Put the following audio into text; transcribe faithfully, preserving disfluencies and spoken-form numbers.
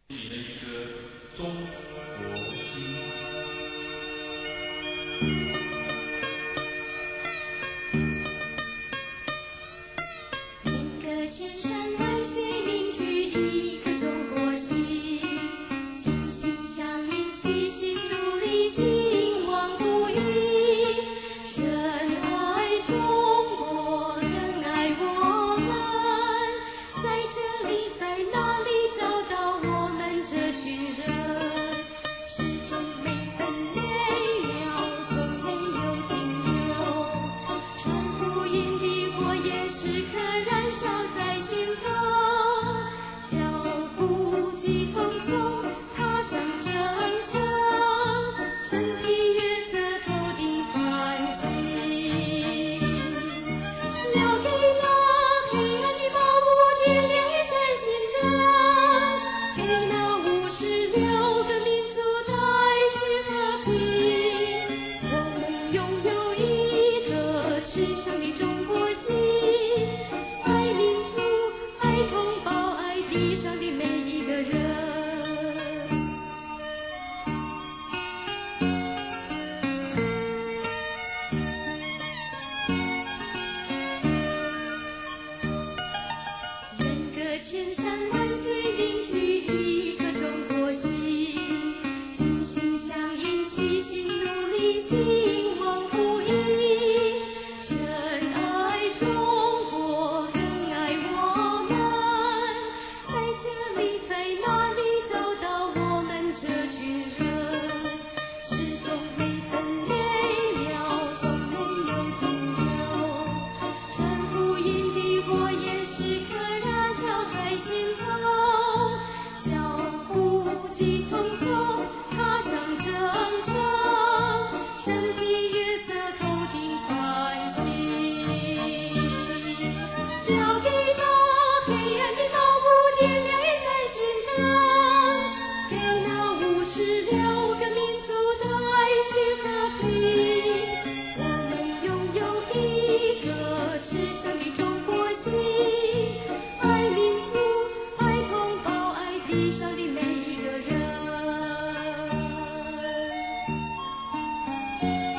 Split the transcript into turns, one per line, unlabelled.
你的一个中国心。
每个千山万水凝聚一颗中国心，心心相印，齐心努力，兴亡不渝。深爱中国，更爱我们，在这里，在那里找到我们这群人。始终没分没了，总没有停留。传福音的火焰时刻燃烧在心头，脚步急匆匆，踏上征程，身披月色，头顶繁星。留给那黑暗的宝物点亮一盏心灯，给那五十六个民族带去和平。我们拥有一颗赤诚的中国心，爱民族，爱同胞，爱地上的每一个人。人隔千山万水凝聚一颗中国心，心心相印，齐心努力，兴亡不渝。深爱中国，更爱我们，在这里，在那里找到我们这群人。始终没分没了，总没有停留。传福音的火焰时刻燃烧在心头，脚步急匆匆，踏上征程，身披月色，头顶繁星。留给那黑暗的宝物点亮一盏心灯，给那五十六个民族带去和平。我们拥有一个赤诚的中国心，爱民族，爱同胞，爱地上的每一个人。